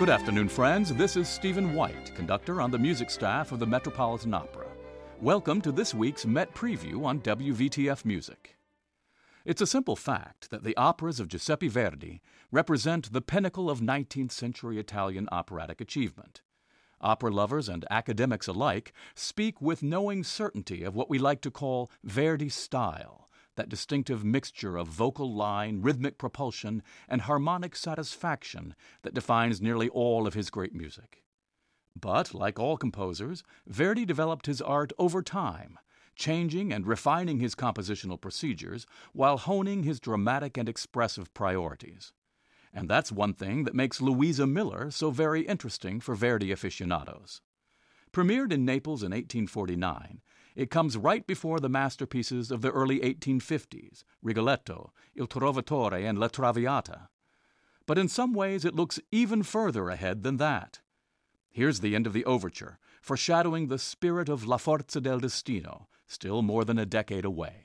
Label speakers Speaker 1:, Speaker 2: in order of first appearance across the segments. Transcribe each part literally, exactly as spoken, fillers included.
Speaker 1: Good afternoon, friends. This is Stephen White, conductor on the music staff of the Metropolitan Opera. Welcome to this week's Met Preview on W V T F Music. It's a simple fact that the operas of Giuseppe Verdi represent the pinnacle of nineteenth century Italian operatic achievement. Opera lovers and academics alike speak with knowing certainty of what we like to call Verdi style, that distinctive mixture of vocal line, rhythmic propulsion, and harmonic satisfaction that defines nearly all of his great music. But, like all composers, Verdi developed his art over time, changing and refining his compositional procedures while honing his dramatic and expressive priorities. And that's one thing that makes Luisa Miller so very interesting for Verdi aficionados. Premiered in Naples in eighteen forty-nine, it comes right before the masterpieces of the early eighteen fifties, Rigoletto, Il Trovatore, and La Traviata. But in some ways it looks even further ahead than that. Here's the end of the overture, foreshadowing the spirit of La Forza del Destino, still more than a decade away.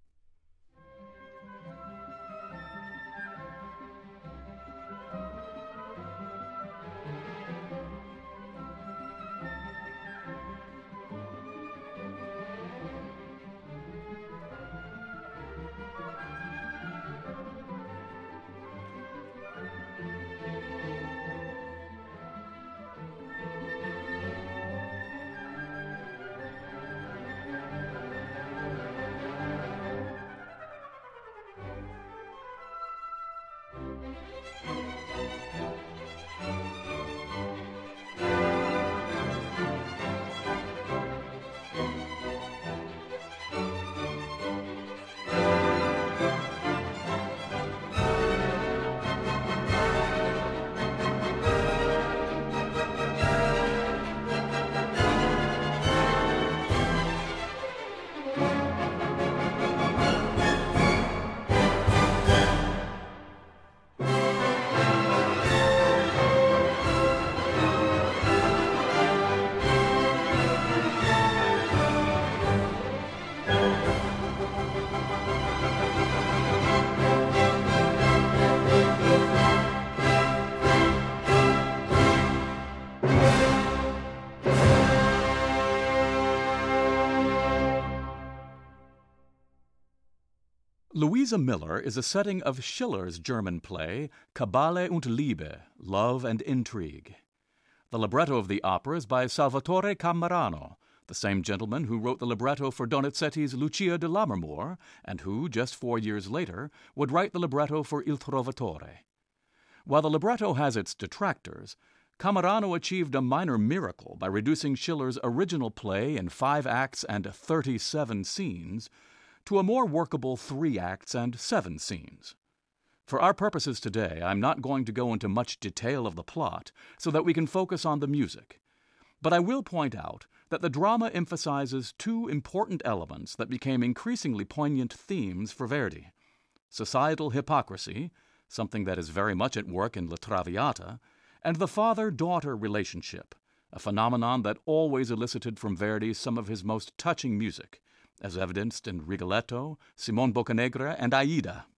Speaker 1: Luisa Miller is a setting of Schiller's German play Kabale und Liebe, Love and Intrigue. The libretto of the opera is by Salvatore Camerano, the same gentleman who wrote the libretto for Donizetti's Lucia di Lammermoor and who, just four years later, would write the libretto for Il Trovatore. While the libretto has its detractors, Camerano achieved a minor miracle by reducing Schiller's original play in five acts and thirty-seven scenes to a more workable three acts and seven scenes. For our purposes today, I'm not going to go into much detail of the plot so that we can focus on the music. But I will point out that the drama emphasizes two important elements that became increasingly poignant themes for Verdi: societal hypocrisy, something that is very much at work in La Traviata, and the father-daughter relationship, a phenomenon that always elicited from Verdi some of his most touching music, as evidenced in Rigoletto, Simon Boccanegra, and Aida.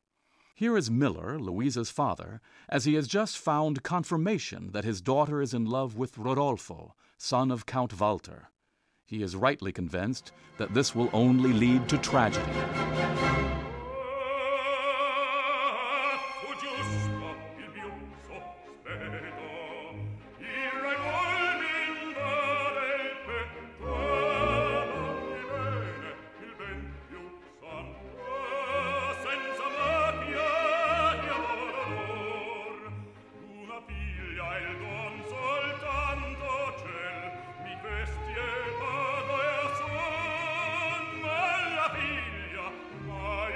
Speaker 1: Here is Miller, Luisa's father, as he has just found confirmation that his daughter is in love with Rodolfo, son of Count Walter. He is rightly convinced that this will only lead to tragedy.
Speaker 2: Figlia, ma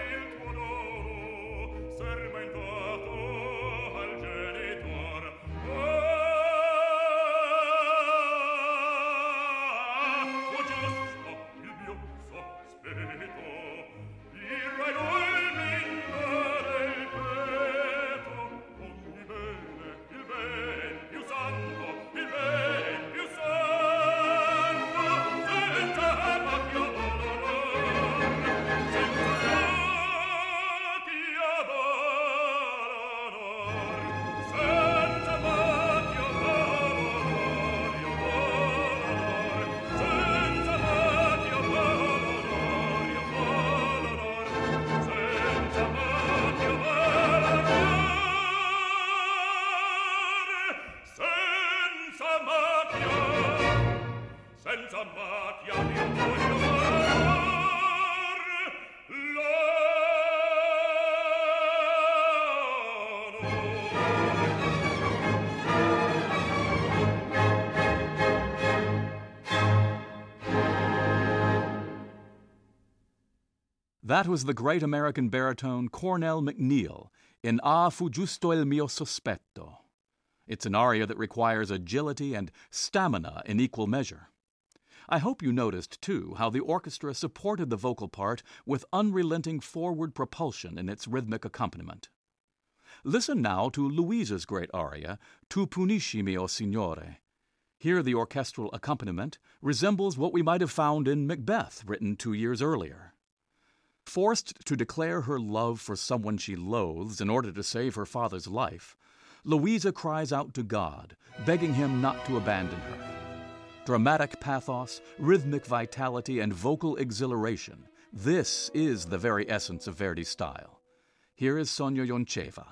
Speaker 1: That was the great American baritone Cornell McNeil in Ah fu giusto il mio sospetto. It's an aria that requires agility and stamina in equal measure. I hope you noticed, too, how the orchestra supported the vocal part with unrelenting forward propulsion in its rhythmic accompaniment. Listen now to Luisa's great aria, Tu punisci mio signore. Here the orchestral accompaniment resembles what we might have found in Macbeth, written two years earlier. Forced to declare her love for someone she loathes in order to save her father's life, Luisa cries out to God, begging him not to abandon her. Dramatic pathos, rhythmic vitality, and vocal exhilaration. This is the very essence of Verdi's style. Here is Sonia Yoncheva.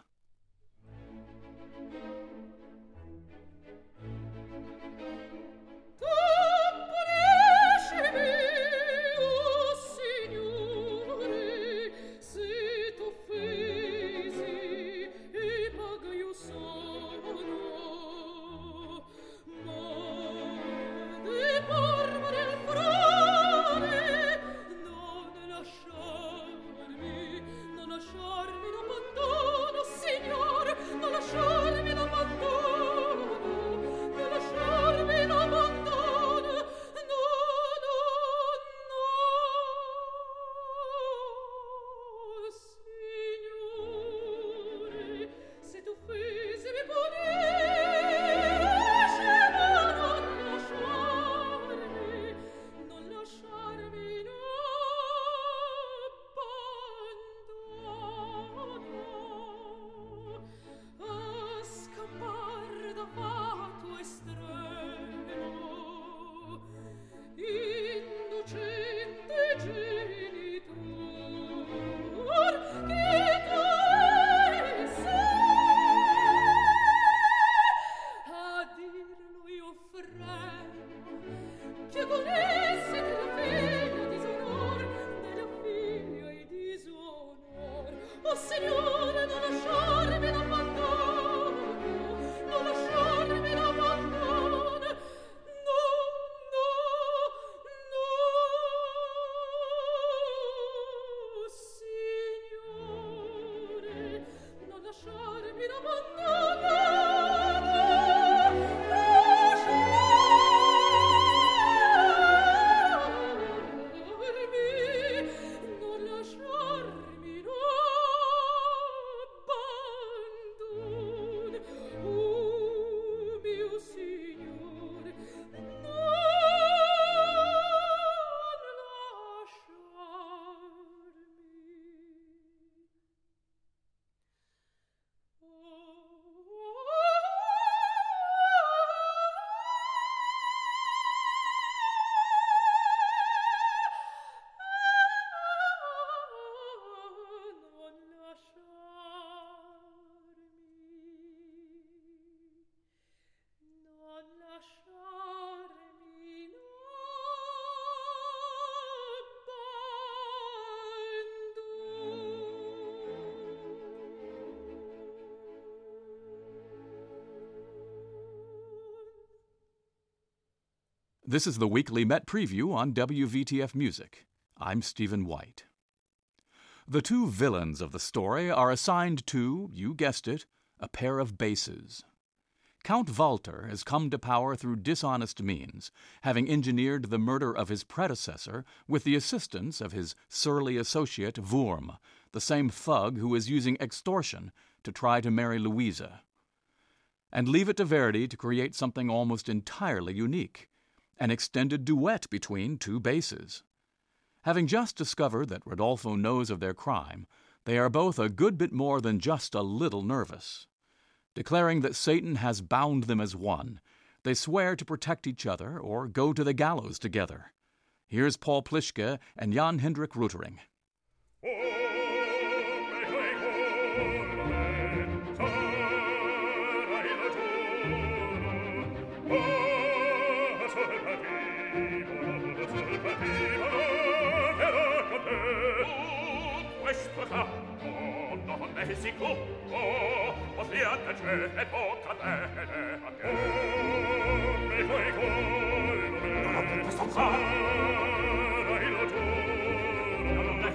Speaker 1: This is the weekly Met Preview on W V T F Music. I'm Stephen White. The two villains of the story are assigned to, you guessed it, a pair of basses. Count Walter has come to power through dishonest means, having engineered the murder of his predecessor with the assistance of his surly associate Wurm, the same thug who is using extortion to try to marry Luisa. And leave it to Verdi to create something almost entirely unique, an extended duet between two basses. Having just discovered that Rodolfo knows of their crime, they are both a good bit more than just a little nervous. Declaring that Satan has bound them as one, they swear to protect each other or go to the gallows together. Here's Paul Plischke and Jan Hendrik Rutering.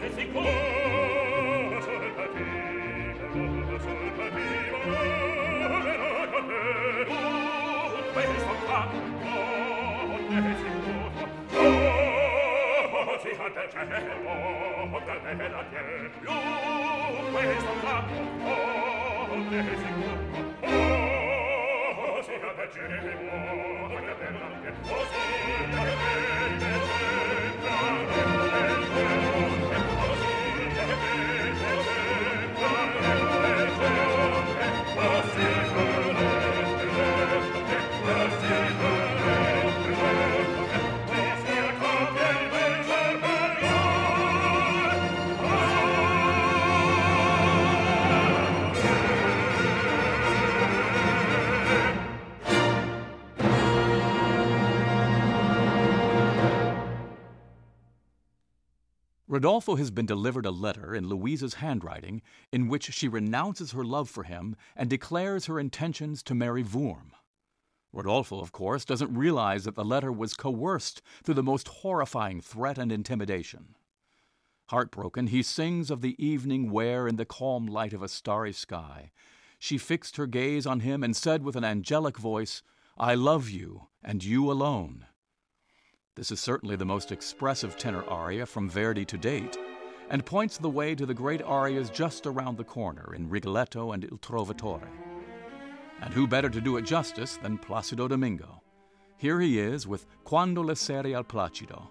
Speaker 1: Rodolfo has been delivered a letter in Louisa's handwriting in which she renounces her love for him and declares her intentions to marry Wurm. Rodolfo, of course, doesn't realize that the letter was coerced through the most horrifying threat and intimidation. Heartbroken, he sings of the evening where, in the calm light of a starry sky, she fixed her gaze on him and said with an angelic voice, "I love you, and you alone." This is certainly the most expressive tenor aria from Verdi to date, and points the way to the great arias just around the corner in Rigoletto and Il Trovatore. And who better to do it justice than Placido Domingo? Here he is with Quando le sere al Placido.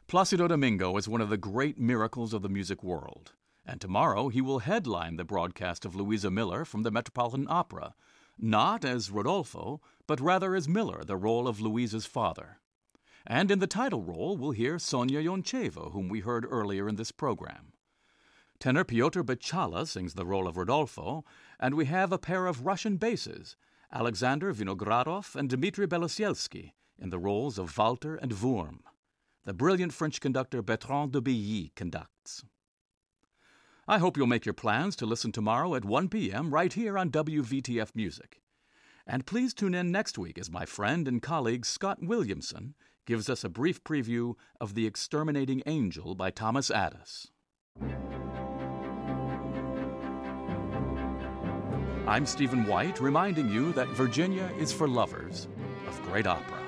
Speaker 1: Placido Domingo is one of the great miracles of the music world, and tomorrow he will headline the broadcast of Louisa Miller from the Metropolitan Opera, not as Rodolfo, but rather as Miller, the role of Louisa's father. And in the title role, we'll hear Sonia Yoncheva, whom we heard earlier in this program. Tenor Pyotr Bichala sings the role of Rodolfo, and we have a pair of Russian basses, Alexander Vinogradov and Dmitry Belosielsky, in the roles of Walter and Wurm. The brilliant French conductor Bertrand de Billy conducts. I hope you'll make your plans to listen tomorrow at one p.m. right here on W V T F Music. And please tune in next week as my friend and colleague Scott Williamson gives us a brief preview of The Exterminating Angel by Thomas Addis. I'm Stephen White, reminding you that Virginia is for lovers of great opera.